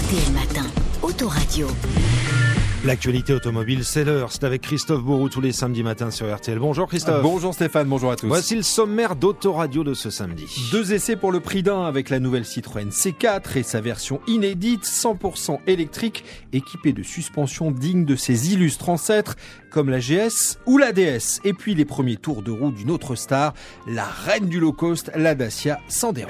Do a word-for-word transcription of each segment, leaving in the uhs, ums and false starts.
T L Matin, Autoradio. L'actualité automobile, c'est l'heure. C'est avec Christophe Bourou tous les samedis matins sur R T L. Bonjour Christophe. Bonjour Stéphane, bonjour à tous. Voici le sommaire d'Autoradio de ce samedi. Deux essais pour le prix d'un avec la nouvelle Citroën C quatre et sa version inédite cent pour cent électrique équipée de suspensions dignes de ses illustres ancêtres comme la G S ou la D S. Et puis les premiers tours de roue d'une autre star, la reine du low cost, la Dacia Sandero.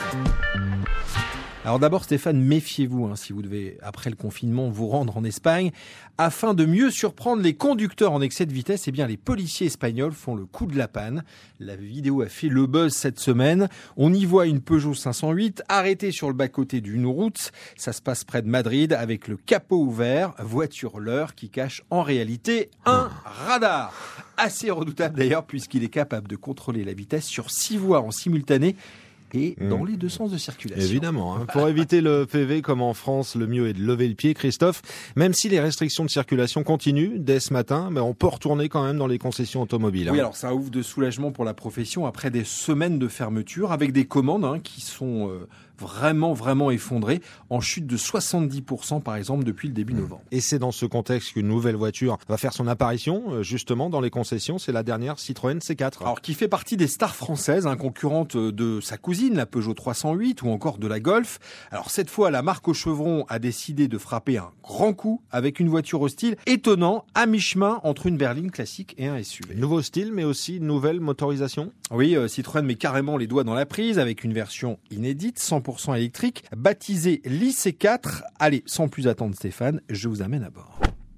Alors d'abord Stéphane, méfiez-vous hein, si vous devez, après le confinement, vous rendre en Espagne. Afin de mieux surprendre les conducteurs en excès de vitesse, eh bien les policiers espagnols font le coup de la panne. La vidéo a fait le buzz cette semaine. On y voit une Peugeot cinq cent huit arrêtée sur le bas-côté d'une route. Ça se passe près de Madrid avec le capot ouvert, voiture leurre qui cache en réalité un radar. Assez redoutable d'ailleurs puisqu'il est capable de contrôler la vitesse sur six voies en simultané et dans mmh. les deux sens de circulation. Évidemment. Hein. Pour éviter le P V comme en France, le mieux est de lever le pied, Christophe. Même si les restrictions de circulation continuent dès ce matin, mais on peut retourner quand même dans les concessions automobiles. Hein. Oui, alors ça ouvre de soulagement pour la profession après des semaines de fermeture avec des commandes hein, qui sont euh, vraiment, vraiment effondrées, en chute de soixante-dix pour cent par exemple depuis le début novembre. Et c'est dans ce contexte qu'une nouvelle voiture va faire son apparition justement dans les concessions. C'est la dernière Citroën C quatre. Alors qui fait partie des stars françaises, hein, concurrente de sa cousine, la Peugeot trois cent huit ou encore de la Golf. Alors cette fois, la marque au chevron a décidé de frapper un grand coup avec une voiture au style étonnant, à mi-chemin entre une berline classique et un S U V. Nouveau style, mais aussi nouvelle motorisation. Oui, euh, Citroën met carrément les doigts dans la prise avec une version inédite, cent pour cent électrique, baptisée l'I C quatre. Allez, sans plus attendre Stéphane, je vous amène à bord.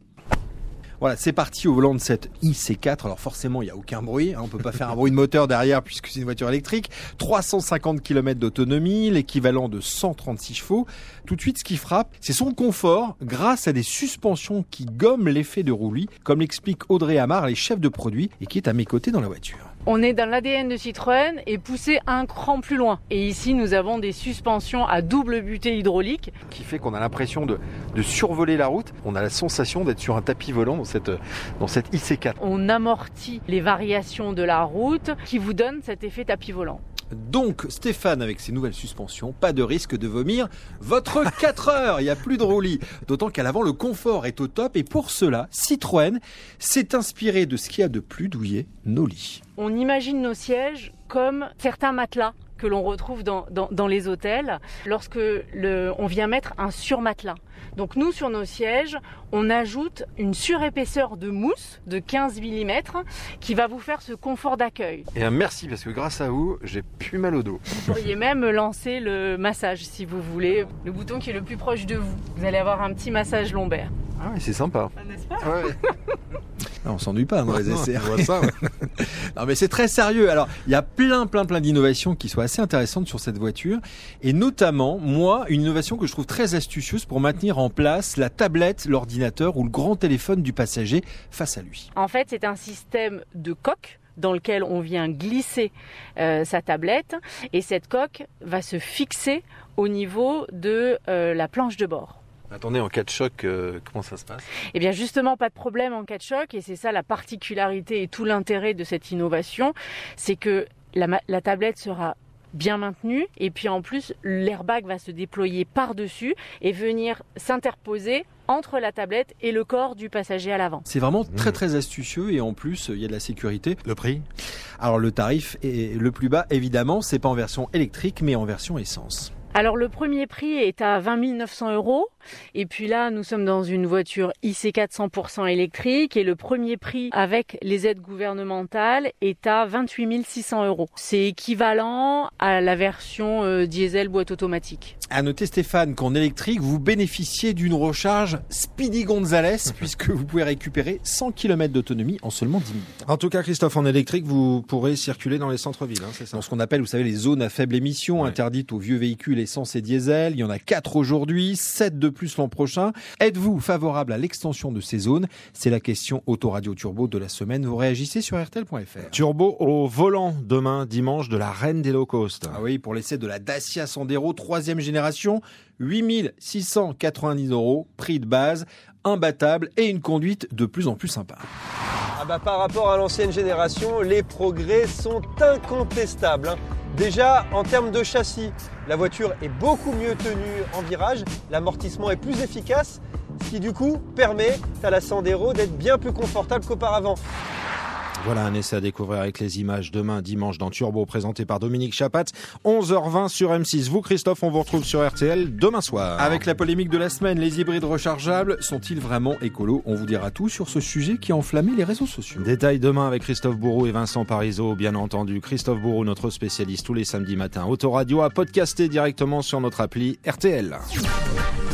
Voilà, c'est parti au volant de cette I C quatre. Alors forcément, il n'y a aucun bruit. Hein, on peut pas faire un bruit de moteur derrière puisque c'est une voiture électrique. trois cent cinquante kilomètres d'autonomie, l'équivalent de cent trente-six chevaux. Tout de suite, ce qui frappe, c'est son confort grâce à des suspensions qui gomment l'effet de roulis, comme l'explique Audrey Amar, les chefs de produit, et qui est à mes côtés dans la voiture. On est dans l'A D N de Citroën et poussé un cran plus loin. Et ici, nous avons des suspensions à double butée hydraulique. Qui fait qu'on a l'impression de, de survoler la route. On a la sensation d'être sur un tapis volant dans cette, dans cette I C quatre. On amortit les variations de la route qui vous donnent cet effet tapis volant. Donc Stéphane, avec ses nouvelles suspensions, pas de risque de vomir votre quatre heures, il n'y a plus de roulis. D'autant qu'à l'avant, le confort est au top et pour cela, Citroën s'est inspiré de ce qu'il y a de plus douillet, nos lits. On imagine nos sièges comme certains matelas que l'on retrouve dans, dans, dans les hôtels lorsque le, on vient mettre un surmatelas. Donc nous, sur nos sièges, on ajoute une surépaisseur de mousse de quinze millimètres qui va vous faire ce confort d'accueil. Et un merci parce que grâce à vous, j'ai plus mal au dos. Vous pourriez même lancer le massage si vous voulez. Le bouton qui est le plus proche de vous. Vous allez avoir un petit massage lombaire. Ah oui, c'est sympa. Ah, n'est-ce pas ? Ouais. Non, on s'ennuie pas dans les essais. On voit ça, ouais. Non mais c'est très sérieux. Alors il y a plein plein plein d'innovations qui sont assez intéressantes sur cette voiture et notamment moi une innovation que je trouve très astucieuse pour maintenir en place la tablette, l'ordinateur ou le grand téléphone du passager face à lui. En fait c'est un système de coque dans lequel on vient glisser euh, sa tablette et cette coque va se fixer au niveau de euh, la planche de bord. Attendez, en cas de choc, euh, comment ça se passe ? Eh bien justement, pas de problème en cas de choc et c'est ça la particularité et tout l'intérêt de cette innovation, c'est que la, la tablette sera bien maintenue et puis en plus l'airbag va se déployer par-dessus et venir s'interposer entre la tablette et le corps du passager à l'avant. C'est vraiment très très astucieux et en plus il y a de la sécurité. Le prix ? Alors le tarif est le plus bas évidemment, c'est pas en version électrique mais en version essence. Alors le premier prix est à vingt mille neuf cents euros et puis là nous sommes dans une voiture I C quatre cent pour cent électrique et le premier prix avec les aides gouvernementales est à vingt-huit mille six cents euros. C'est équivalent à la version euh, diesel boîte automatique. À noter Stéphane qu'en électrique vous bénéficiez d'une recharge Speedy Gonzales puisque vous pouvez récupérer cent kilomètres d'autonomie en seulement dix minutes. En tout cas Christophe, en électrique vous pourrez circuler dans les centres-villes, hein, c'est ça ? Dans ce qu'on appelle vous savez les zones à faible émission ouais. interdites aux vieux véhicules essence et diesel, il y en a quatre aujourd'hui, sept de plus l'an prochain. Êtes-vous favorable à l'extension de ces zones ? C'est la question Autoradio Turbo de la semaine. Vous réagissez sur R T L point F R. Turbo au volant demain, dimanche, de la reine des low cost. Ah oui, pour l'essai de la Dacia Sandero, troisième génération, huit mille six cent quatre-vingt-dix euros, prix de base, imbattable et une conduite de plus en plus sympa. Ah bah, par rapport à l'ancienne génération, les progrès sont incontestables. Hein. Déjà, en termes de châssis, La voiture est beaucoup mieux tenue en virage, l'amortissement est plus efficace, ce qui du coup permet à la Sandero d'être bien plus confortable qu'auparavant. Voilà un essai à découvrir avec les images demain dimanche dans Turbo, présenté par Dominique Chapat, onze heures vingt sur M six. Vous Christophe, on vous retrouve sur R T L demain soir. Avec la polémique de la semaine, les hybrides rechargeables sont-ils vraiment écolos ? On vous dira tout sur ce sujet qui a enflammé les réseaux sociaux. Détail demain avec Christophe Bourroux et Vincent Parisot, bien entendu. Christophe Bourroux, notre spécialiste tous les samedis matins. Autoradio à podcaster directement sur notre appli R T L.